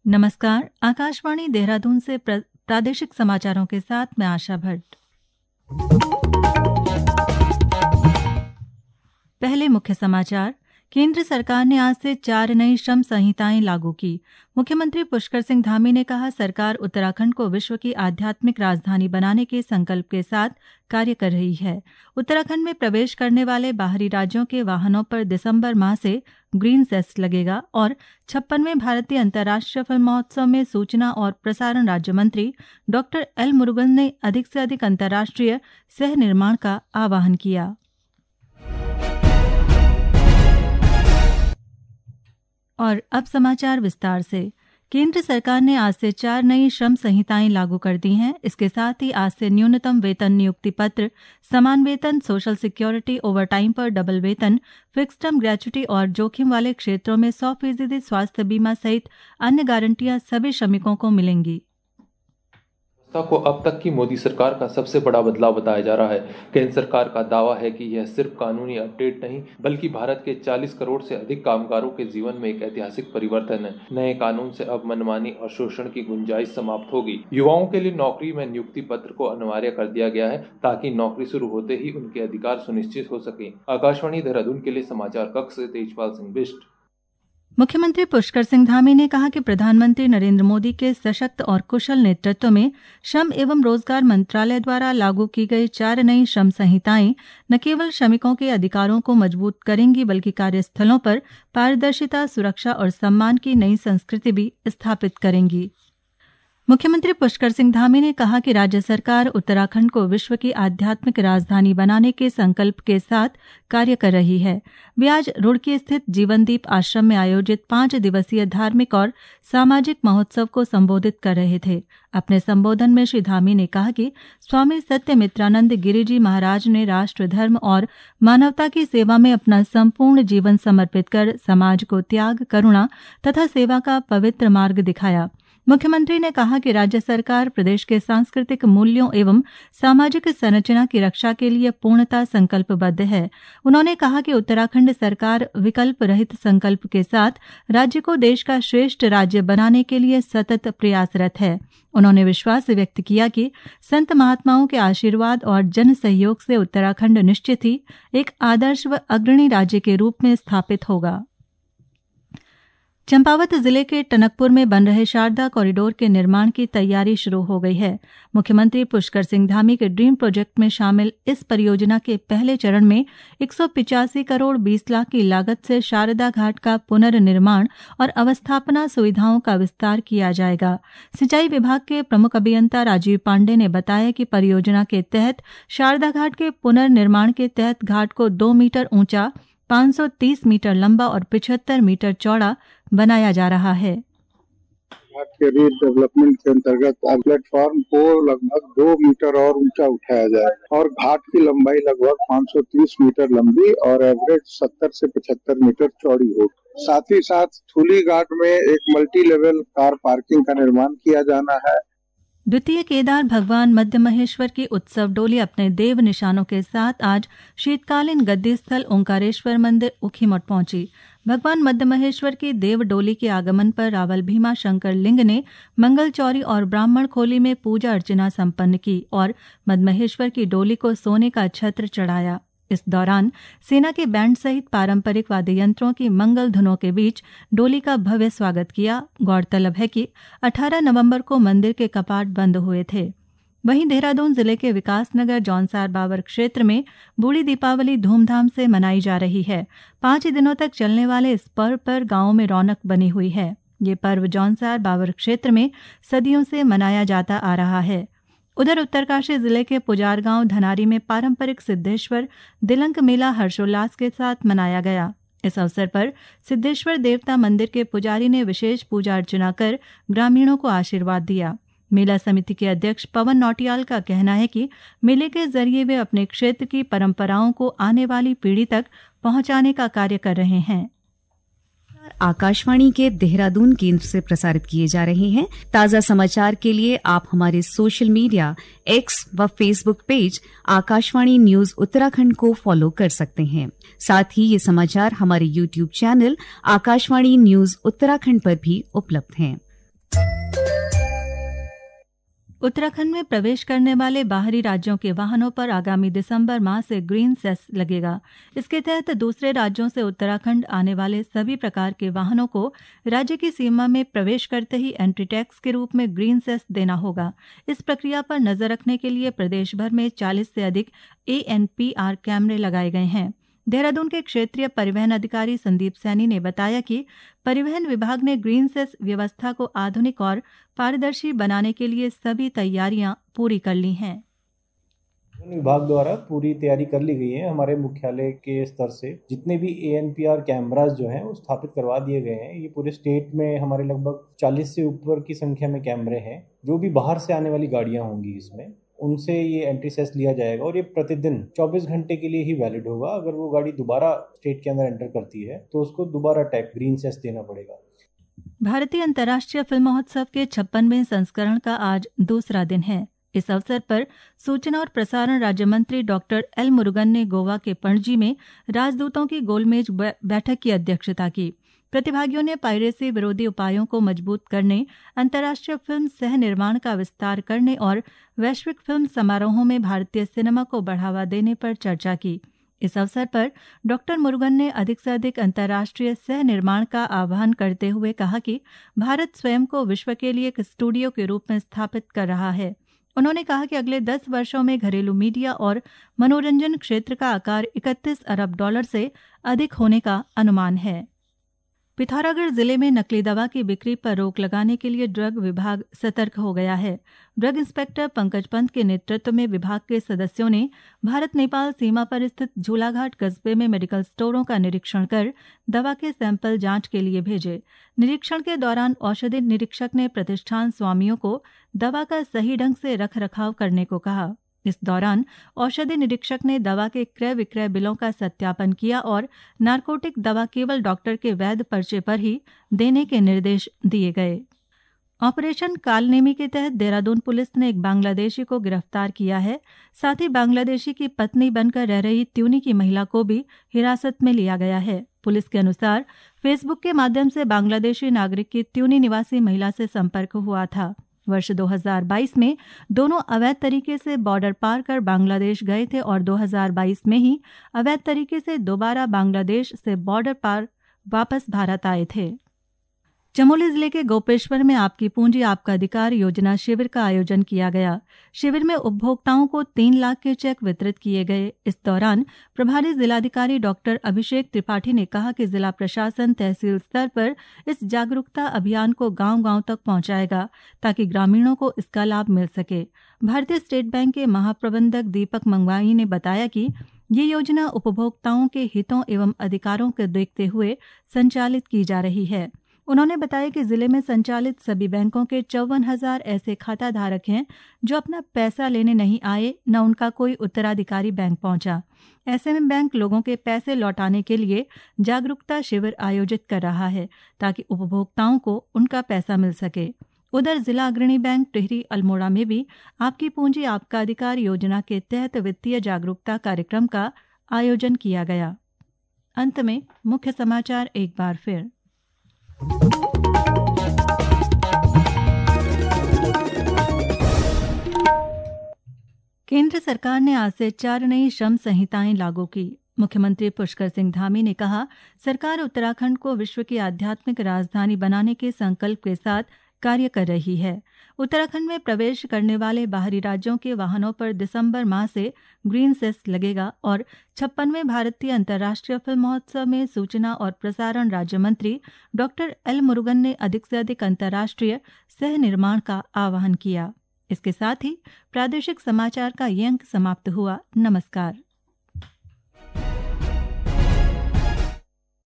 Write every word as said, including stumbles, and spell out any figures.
नमस्कार, आकाशवाणी देहरादून से प्र, प्रादेशिक समाचारों के साथ मैं आशा भट्ट। पहले मुख्य समाचार। केंद्र सरकार ने आज से चार नई श्रम संहिताएं लागू की। मुख्यमंत्री पुष्कर सिंह धामी ने कहा, सरकार उत्तराखंड को विश्व की आध्यात्मिक राजधानी बनाने के संकल्प के साथ कार्य कर रही है। उत्तराखंड में प्रवेश करने वाले बाहरी राज्यों के वाहनों पर दिसंबर माह से ग्रीन सेस लगेगा और छप्पनवें भारतीय अंतर्राष्ट्रीय फिल्म महोत्सव में सूचना और प्रसारण राज्य मंत्री डॉक्टर एल मुरुगन ने अधिक से अधिक अंतर्राष्ट्रीय सह निर्माण का आह्वान किया। और अब समाचार विस्तार से। केंद्र सरकार ने आज से चार नई श्रम संहिताएं लागू कर दी हैं। इसके साथ ही आज से न्यूनतम वेतन नियुक्ति पत्र, समान वेतन, सोशल सिक्योरिटी, ओवरटाइम पर डबल वेतन, फिक्स टर्म ग्रेच्युटी और जोखिम वाले क्षेत्रों में सौ फीसदी स्वास्थ्य बीमा सहित अन्य गारंटियां सभी श्रमिकों को मिलेंगी। को अब तक की मोदी सरकार का सबसे बड़ा बदलाव बताया जा रहा है। केंद्र सरकार का दावा है कि यह सिर्फ कानूनी अपडेट नहीं, बल्कि भारत के चालीस करोड़ से अधिक कामगारों के जीवन में एक ऐतिहासिक परिवर्तन है। नए कानून से अब मनमानी और शोषण की गुंजाइश समाप्त होगी। युवाओं के लिए नौकरी में नियुक्ति पत्र को अनिवार्य कर दिया गया है, ताकि नौकरी शुरू होते ही उनके अधिकार सुनिश्चित हो सके। आकाशवाणी देहरादून के लिए समाचार कक्ष से तेजपाल सिंह बिष्ट। मुख्यमंत्री पुष्कर सिंह धामी ने कहा कि प्रधानमंत्री नरेंद्र मोदी के सशक्त और कुशल नेतृत्व में श्रम एवं रोजगार मंत्रालय द्वारा लागू की गई चार नई श्रम संहिताएं न केवल श्रमिकों के अधिकारों को मजबूत करेंगी, बल्कि कार्यस्थलों पर पारदर्शिता, सुरक्षा और सम्मान की नई संस्कृति भी स्थापित करेंगी। मुख्यमंत्री पुष्कर सिंह धामी ने कहा कि राज्य सरकार उत्तराखंड को विश्व की आध्यात्मिक राजधानी बनाने के संकल्प के साथ कार्य कर रही है। वे आज रुड़की स्थित जीवनदीप आश्रम में आयोजित पांच दिवसीय धार्मिक और सामाजिक महोत्सव को संबोधित कर रहे थे। अपने संबोधन में श्री धामी ने कहा कि स्वामी सत्यमित्रानंद गिरि जी महाराज ने राष्ट्र, धर्म और मानवता की सेवा में अपना संपूर्ण जीवन समर्पित कर समाज को त्याग, करुणा तथा सेवा का पवित्र मार्ग दिखाया। मुख्यमंत्री ने कहा कि राज्य सरकार प्रदेश के सांस्कृतिक मूल्यों एवं सामाजिक संरचना की रक्षा के लिए पूर्णतः संकल्पबद्ध है। उन्होंने कहा कि उत्तराखंड सरकार विकल्प रहित संकल्प के साथ राज्य को देश का श्रेष्ठ राज्य बनाने के लिए सतत प्रयासरत है। उन्होंने विश्वास व्यक्त किया कि संत महात्माओं के आशीर्वाद और जन सहयोग से उत्तराखंड निश्चित ही एक आदर्श व अग्रणी राज्य के रूप में स्थापित होगा। चंपावत जिले के टनकपुर में बन रहे शारदा कॉरिडोर के निर्माण की तैयारी शुरू हो गई है। मुख्यमंत्री पुष्कर सिंह धामी के ड्रीम प्रोजेक्ट में शामिल इस परियोजना के पहले चरण में एक सौ पिचासी करोड़ बीस लाख की लागत से शारदा घाट का पुनर्निर्माण और अवस्थापना सुविधाओं का विस्तार किया जाएगा। सिंचाई विभाग के प्रमुख अभियंता राजीव पांडे ने बताया कि परियोजना के तहत शारदा घाट के पुनर्निर्माण के तहत घाट को दो मीटर ऊंचा, पाँच सौ तीस मीटर लंबा और पचहत्तर मीटर चौड़ा बनाया जा रहा है। घाट के रीड डेवलपमेंट के अंतर्गत प्लेटफॉर्म को लगभग दो मीटर और ऊंचा उठाया जाएगा और घाट की लंबाई लगभग पाँच सौ तीस मीटर लंबी और एवरेज सत्तर से पचहत्तर मीटर चौड़ी होगी। साथ ही साथ थूली घाट में एक मल्टी लेवल कार पार्किंग का निर्माण किया जाना है। द्वितीय केदार भगवान मध्य महेश्वर की उत्सव डोली अपने देव निशानों के साथ आज शीतकालीन गद्दी स्थल ओंकारेश्वर मंदिर ऊखीमठ पहुंची। भगवान मध्य महेश्वर की देव डोली के आगमन पर रावल भीमा शंकर लिंग ने मंगल चौरी और ब्राह्मण खोली में पूजा अर्चना संपन्न की और मध्य महेश्वर की डोली को सोने का छत्र चढ़ाया। इस दौरान सेना के बैंड सहित पारंपरिक वाद्य यंत्रों की मंगल धुनों के बीच डोली का भव्य स्वागत किया। गौरतलब है कि अठारह नवंबर को मंदिर के कपाट बंद हुए थे। वहीं देहरादून जिले के विकासनगर जौनसार बावर क्षेत्र में बूढ़ी दीपावली धूमधाम से मनाई जा रही है। पांच दिनों तक चलने वाले इस पर्व पर गांवों में रौनक बनी हुई है। ये पर्व जौनसार बावर क्षेत्र में सदियों से मनाया जाता आ रहा है। उधर उत्तरकाशी जिले के पुजार गांव धनारी में पारंपरिक सिद्धेश्वर दिलंक मेला हर्षोल्लास के साथ मनाया गया। इस अवसर पर सिद्धेश्वर देवता मंदिर के पुजारी ने विशेष पूजा अर्चना कर ग्रामीणों को आशीर्वाद दिया। मेला समिति के अध्यक्ष पवन नौटियाल का कहना है कि मेले के जरिए वे अपने क्षेत्र की परंपराओं को आने वाली पीढ़ी तक पहुंचाने का कार्य कर रहे हैं। आकाशवाणी के देहरादून केंद्र से प्रसारित किए जा रहे हैं। ताजा समाचार के लिए आप हमारे सोशल मीडिया एक्स व Facebook page Akashvani news Uttarakhand को फॉलो कर सकते हैं। साथ ही ये समाचार हमारे YouTube channel Akashvani news Uttarakhand पर भी उपलब्ध हैं। उत्तराखंड में प्रवेश करने वाले बाहरी राज्यों के वाहनों पर आगामी दिसंबर माह से ग्रीन सेस लगेगा। इसके तहत दूसरे राज्यों से उत्तराखंड आने वाले सभी प्रकार के वाहनों को राज्य की सीमा में प्रवेश करते ही एंट्री टैक्स के रूप में ग्रीन सेस देना होगा। इस प्रक्रिया पर नजर रखने के लिए प्रदेश भर में चालीस से अधिक ए एन पी आर कैमरे लगाए गए हैं। देहरादून के क्षेत्रीय परिवहन अधिकारी संदीप सैनी ने बताया कि परिवहन विभाग ने ग्रीन सेस व्यवस्था को आधुनिक और पारदर्शी बनाने के लिए सभी तैयारियां पूरी कर ली हैं। विभाग द्वारा पूरी तैयारी कर ली गई है। हमारे मुख्यालय के स्तर से जितने भी A N P R cameras जो हैं वो स्थापित करवा दिए गए हैं। ये पूरे स्टेट में हमारे लगभग चालीस से ऊपर की संख्या में कैमरे हैं। जो भी बाहर से आने वाली गाड़ियां होंगी इसमें उनसे ये एंट्री सेस लिया जाएगा और ये प्रतिदिन चौबीस घंटे के लिए ही वैलिड होगा। अगर वो गाड़ी दोबारा स्टेट के अंदर एंटर करती है तो उसको दोबारा टैग ग्रीन सेस देना पड़ेगा। भारतीय अंतर्राष्ट्रीय फिल्म महोत्सव के छप्पनवें संस्करण का आज दूसरा दिन है। इस अवसर पर सूचना और प्रसारण राज्य मंत्री डॉक्टर एल मुरुगन ने गोवा के पणजी में राजदूतों की गोलमेज बैठक की अध्यक्षता की। प्रतिभागियों ने पायरेसी विरोधी उपायों को मजबूत करने, अंतर्राष्ट्रीय फिल्म सह निर्माण का विस्तार करने और वैश्विक फिल्म समारोहों में भारतीय सिनेमा को बढ़ावा देने पर चर्चा की। इस अवसर पर डॉक्टर मुरुगन ने अधिक से अधिक अंतर्राष्ट्रीय सह निर्माण का आह्वान करते हुए कहा कि भारत स्वयं को विश्व के लिए एक स्टूडियो के रूप में स्थापित कर रहा है। उन्होंने कहा कि अगले दस वर्षों में घरेलू मीडिया और मनोरंजन क्षेत्र का आकार इकतीस अरब डॉलर से अधिक होने का अनुमान है। पिथौरागढ़ जिले में नकली दवा की बिक्री पर रोक लगाने के लिए ड्रग विभाग सतर्क हो गया है। ड्रग इंस्पेक्टर पंकज पंत के नेतृत्व में विभाग के सदस्यों ने भारत नेपाल सीमा पर स्थित झूलाघाट कस्बे में मेडिकल स्टोरों का निरीक्षण कर दवा के सैंपल जांच के लिए भेजे। निरीक्षण के दौरान औषधि निरीक्षक ने प्रतिष्ठान स्वामियों को दवा का सही ढंग से रख रखाव करने को कहा। इस दौरान औषधि निरीक्षक ने दवा के क्रय विक्रय बिलों का सत्यापन किया और नारकोटिक दवा केवल डॉक्टर के वैध पर्चे पर ही देने के निर्देश दिए गए। ऑपरेशन कालनेमी के तहत देहरादून पुलिस ने एक बांग्लादेशी को गिरफ्तार किया है। साथ ही बांग्लादेशी की पत्नी बनकर रह रही त्यूनी की महिला को भी हिरासत में लिया गया है। पुलिस के अनुसार फेसबुक के माध्यम से बांग्लादेशी नागरिक की त्यूनी निवासी महिला से संपर्क हुआ था। वर्ष दो हज़ार बाईस में दोनों अवैध तरीके से बॉर्डर पार कर बांग्लादेश गए थे और दो हज़ार बाईस में ही अवैध तरीके से दोबारा बांग्लादेश से बॉर्डर पार वापस भारत आए थे। चमोली जिले के गोपेश्वर में आपकी पूंजी आपका अधिकार योजना शिविर का आयोजन किया गया। शिविर में उपभोक्ताओं को तीन लाख के चेक वितरित किए गए। इस दौरान प्रभारी जिलाधिकारी डॉक्टर अभिषेक त्रिपाठी ने कहा कि जिला प्रशासन तहसील स्तर पर इस जागरूकता अभियान को गांव-गांव तक पहुंचाएगा ताकि ग्रामीणों को इसका लाभ मिल सके। भारतीय स्टेट बैंक के महाप्रबंधक दीपक मंगवाई ने बताया कि ये योजना उपभोक्ताओं के हितों एवं अधिकारों को देखते हुए संचालित की जा रही है। उन्होंने बताया कि जिले में संचालित सभी बैंकों के चौवन हजार ऐसे खाता धारक हैं जो अपना पैसा लेने नहीं आए, न उनका कोई उत्तराधिकारी बैंक पहुंचा। ऐसे में बैंक लोगों के पैसे लौटाने के लिए जागरूकता शिविर आयोजित कर रहा है ताकि उपभोक्ताओं को उनका पैसा मिल सके। उधर जिला अग्रणी बैंक टिहरी अल्मोड़ा में भी आपकी पूंजी आपका अधिकार योजना के तहत वित्तीय जागरूकता कार्यक्रम का आयोजन किया गया। अंत में मुख्य समाचार एक बार फिर। केंद्र सरकार ने आज से चार नई श्रम संहिताएं लागू की। मुख्यमंत्री पुष्कर सिंह धामी ने कहा, सरकार उत्तराखंड को विश्व की आध्यात्मिक राजधानी बनाने के संकल्प के साथ कार्य कर रही है। उत्तराखंड में प्रवेश करने वाले बाहरी राज्यों के वाहनों पर दिसंबर माह से ग्रीन सेस लगेगा और छप्पनवें भारतीय अंतर्राष्ट्रीय फिल्म महोत्सव में सूचना और प्रसारण राज्य मंत्री डॉक्टर एल मुरुगन ने अधिक से अधिक अंतर्राष्ट्रीय सह निर्माण का आह्वान किया। इसके साथ ही प्रादेशिक समाचार का ये अंक समाप्त हुआ। नमस्कार।